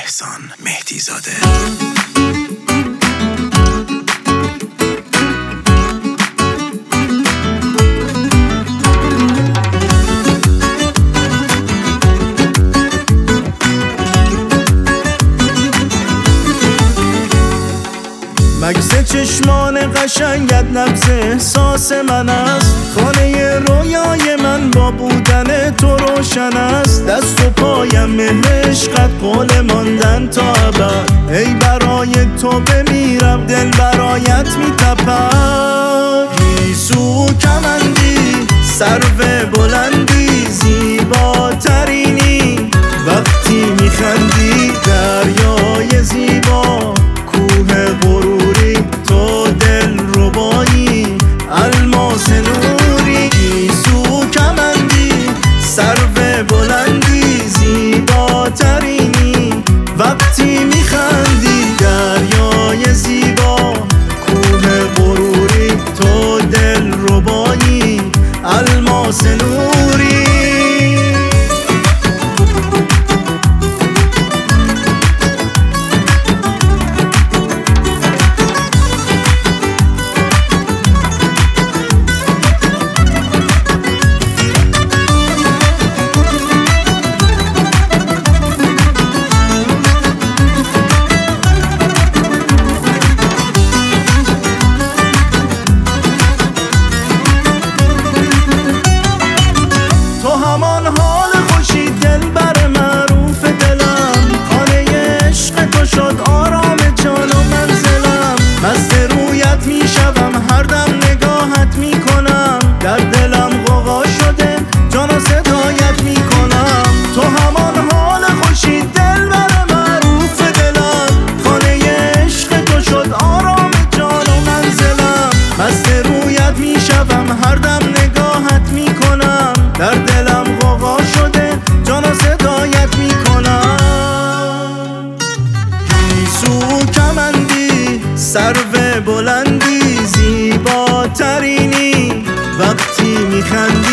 احسان مهدیزاده. مکس چشمان قشنگت نبض احساس من است، خانه رویای من با بودن تو روشن است. دست و پایم عشقت قول ماندن تا ابد، ای برای تو بمیرم دل برایت میتپد. گیسو کمندی سرو بلندی زیباترینی، وقتی میخندی دریای زیبا کوه غروری، تو دل ربایی الماس نوری. گیسو کمندی سرو بلندی زیباترینی، وقتی میخندی دریای زیبا کوه غروری، تو دل ربایی الماس نوری. هر دم نگاهت میکنم، در دلم غوغا شده جان و صدایت میکنم. تو همان حال خوشی دل بر معروف دلم، خانه عشق تو شد آرام جان و منزلم. مست رویت میشوم هر دم نگاهت میکنم، در دلم غوغا شده جان و صدایت میکنم. گیسو کمندی سرو بلندی زیباترینی، وقتی میخندی